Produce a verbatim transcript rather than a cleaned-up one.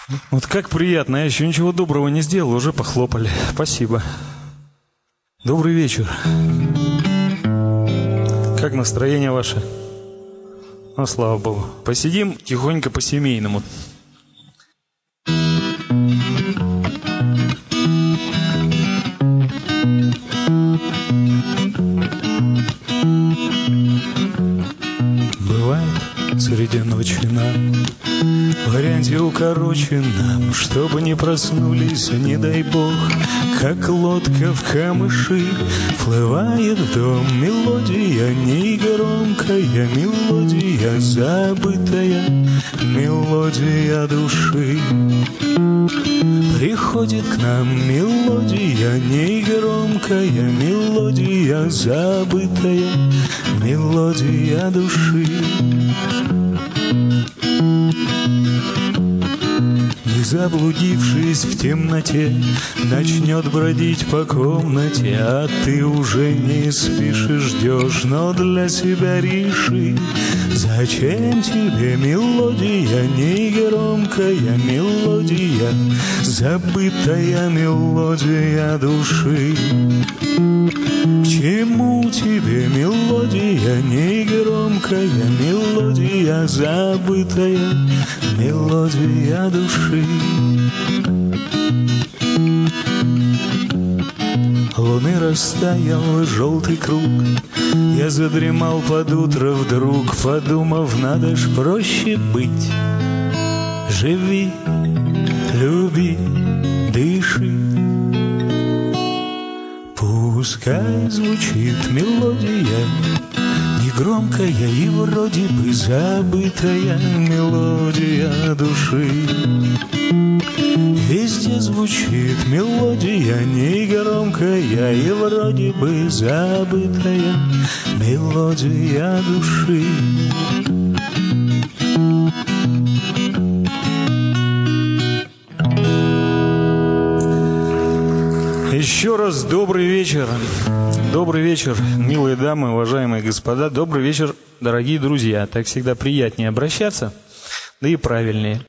Вот как приятно, я еще ничего доброго не сделал, уже похлопали. Спасибо. Добрый вечер. Как настроение ваше? Ну, слава богу. Посидим тихонько по-семейному. Бывает среди ночи нам в варианте укороченном, чтобы не проснулись, не дай бог, как лодка в камыши, вплывает в дом мелодия, негромкая мелодия, забытая мелодия души. Приходит к нам мелодия, негромкая мелодия, забытая мелодия души. Не заблудившись в темноте, начнет бродить по комнате, а ты уже не спишь и ждешь, но для себя реши, зачем тебе мелодия, негромкая мелодия, забытая мелодия души. К чему тебе мелодия, негромкая мелодия, забытая мелодия души? Луны растаял желтый круг, я задремал под утро вдруг, подумав, надо ж проще быть. Живи, люби, дыши. Пускай звучит мелодия, негромкая и вроде бы забытая мелодия души. Везде звучит мелодия, негромкая и вроде бы забытая мелодия души. Еще раз добрый вечер. Добрый вечер, милые дамы, уважаемые господа. Добрый вечер, дорогие друзья. Так всегда приятнее обращаться, да и правильнее.